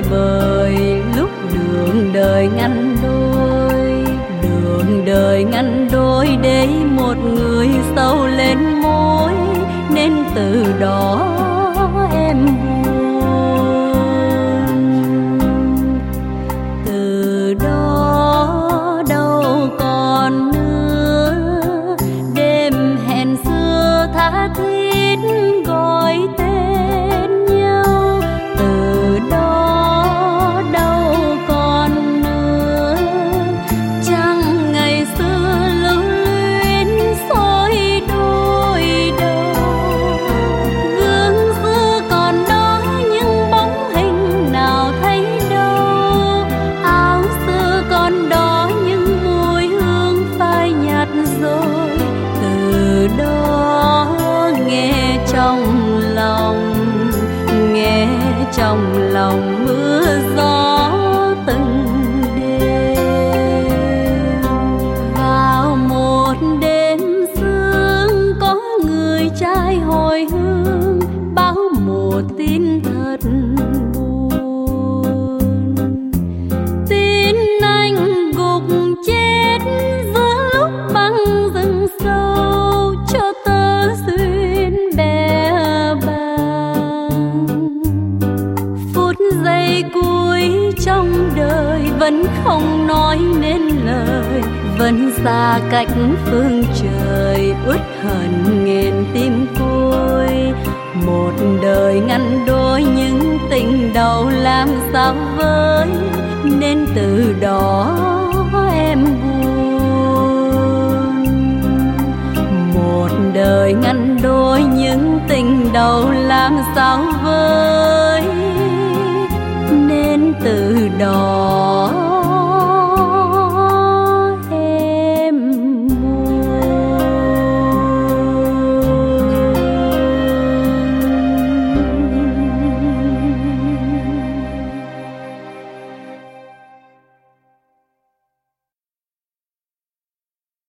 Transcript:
chơi bời lúc đường đời ngăn đôi, đường đời ngăn đôi để một người sâu lên môi, nên từ đó em buồn. Từ đó đâu còn nữa đêm hẹn xưa tha thiết gọi tên nhau. Từ đó đâu còn nữa chẳng ngày xưa lưu luyến xôi đôi đầu. Gương xưa còn đó nhưng bóng hình nào thấy đâu, áo xưa còn đó nhưng mùi hương phai nhạt rồi. Từ đó nghe trong lòng, nghe trong lòng mưa gió từng đêm. Vào một đêm sương có người trai hồi hương báo một tin thật buồn. Tin anh gục chết giữa lúc băng rừng sâu, cho tơ duyên bè bàng. Phút giây cuối trong đời vẫn không nói nên lời, vẫn xa cách phương trời uất hận nghẹn tim côi. Một đời ngăn đôi những tình đầu làm sao với, nên từ đó em buồn. Một đời ngăn đôi những tình đầu làm sao